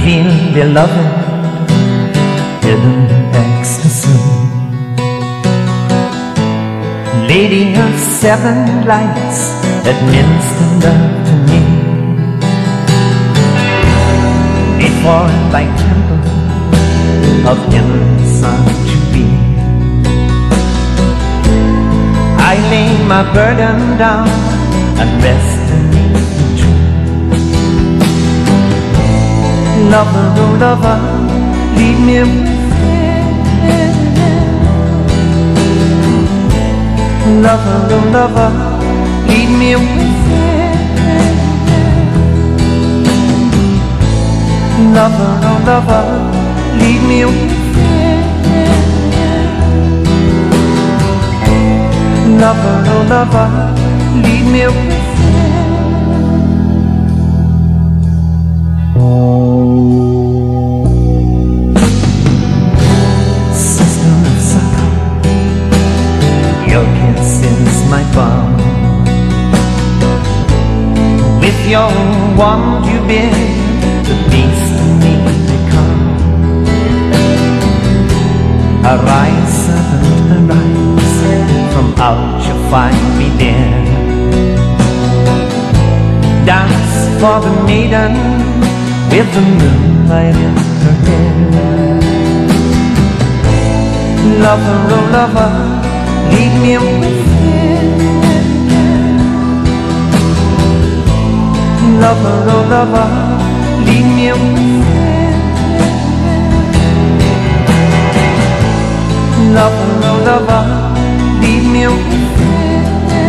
feel beloved, hidden ecstasy. Lady of seven lights, administer love to me. Before thy temple of endless to be, I lay my burden down and rest beneath the tree. Lover, oh lover, lead me within. Lover, oh lover, lead me within. Lover, oh lover, lead me within. Lover, oh lover, lead me within. Sister of summer, your kiss is my balm. With your wand you bid the beast in me become. Arise, servant, arise, from out you find me there. Dance for the maiden with the moonlight in her hair. Lover, oh lover, lead me within. Lover, oh lover, lead me within. Lover, oh lover, lead me within.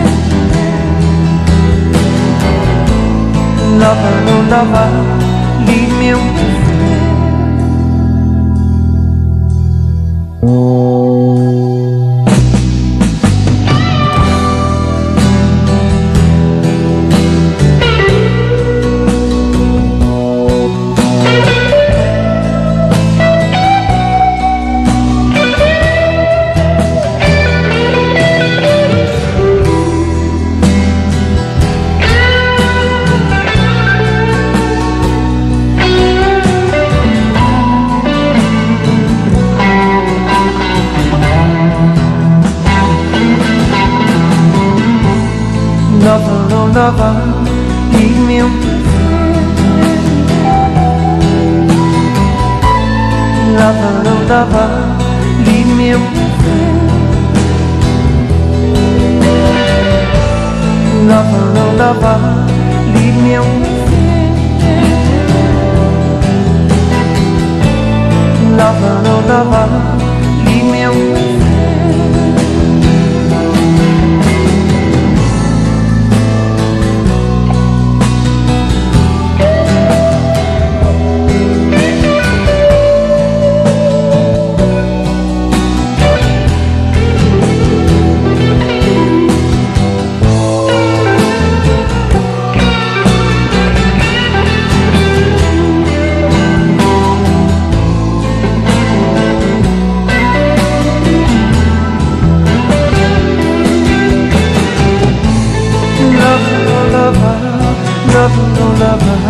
Lover, oh lover, lead me within. Lover, oh lover, lead me within. Lover, oh lover, lead me within. Lover, oh lover, lead me within. Lover, oh lover, lead me within. Lover, oh lover,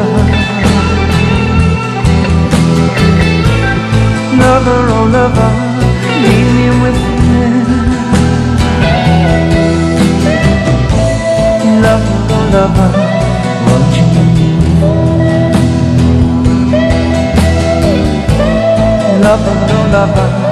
lover, oh lover, lead me within. Lover, oh lover, won't you leave? Lover, oh lover.